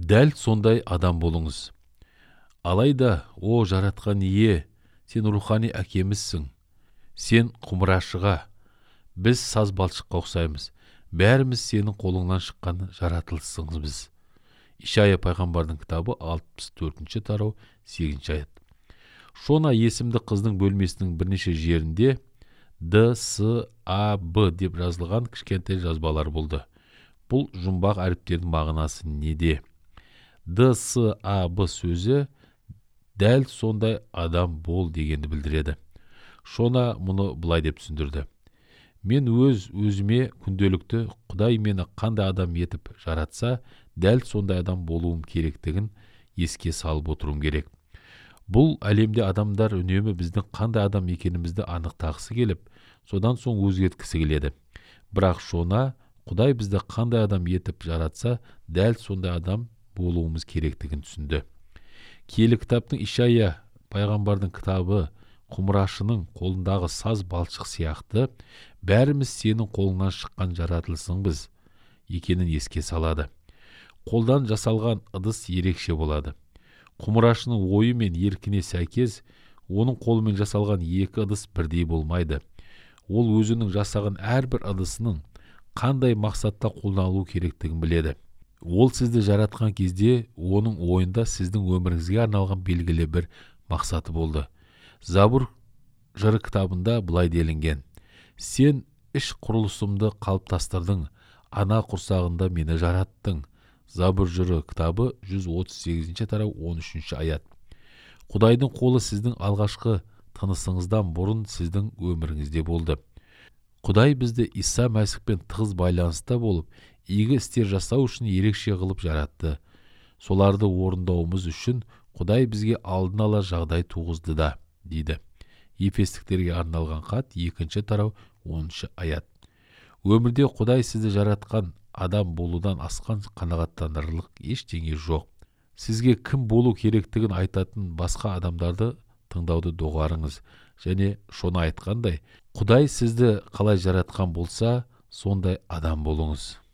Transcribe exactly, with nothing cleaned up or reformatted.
Дәл сондай адам болыңыз. Алайда, о жаратқан ие, сен рухани әкемізсің. Сен құмырашыға, біз саз балшыққа ұқсаймыз. Бәріміз сенің қолыңнан шыққан жаратылысыңыз біз. Ишая пайғамбардың кітабы алпыс төртінші тарау сегізінші аят. Шона есімді қыздың бөлмесінің бірнеше жерінде Д, С, А, Б деп жазылған кішкентай жазбалар болды. Бұл жұмбақ әріптердің мағынасы неде? Д, С, А, Б сөзі дәл сондай адам бол дегенді білдіреді. Шона мұны былай деп түсіндірді. Мен өз өзіме күнделікті Құдай мені қандай адам етіп жаратса, дәл сондай адам болуым керектігін еске салып отыруым керек. Бұл әлемде адамдар үнемі біздің қандай адам екенімізді анықтағысы келіп, содан соң өзгерткісі келеді. Бірақ Шона Құдай бізді қандай адам етіп жаратса, дәл сондай адам болуымыз керектігін түсінді. Киелі кітаптың Ишая пайғамбардың кітабы құмырашының қолындағы саз балшық сияқты бәріміз сенің қолыңнан шыққан жаратылысыңбыз екенін еске салады. Қолдан жасалған ыдыс ерекше болады. Құмырашының ойы мен еркіне сәйкес, оның қолымен жасалған екі ыдыс бірдей болмайды. Ол өзінің жасаған әрбір ыдысының қандай мақсатта қолданылу керектігін біледі. Ол сізді жаратқан кезде, оның ойында сіздің өміріңізге арналған белгілі бір мақсаты болды. Забур жыры кітабында былай делінген: сен іш құрылысымды қалыптастырдың, ана құрсағында мені жараттың. Забур жыры кітабы жүз отыз сегізінші тарау он үшінші аят. Құдайдың қолы сіздің алғашқы тынысыңыздан бұрын сіздің өміріңізде болды. Құдай бізді Иса Мәсіхпен тығыз байланыста болып, игі істер жасау үшін ерекше қылып жаратты. Соларды орындауымыз үшін Құдай бізге алдын ала жағдай туғызды да, дейді. Ефестіктерге арналған хат екінші тарау оныншы аят. Өмірде Құдай сізді жаратқан адам болудан асқан қанағаттанарлық ештеңе жоқ. Сізге кім болу керектігін айтатын басқа адамдарды тыңдауды доғарыңыз. Және Шона айтқандай, Құдай сізді қалай жаратқан болса, сондай адам болыңыз.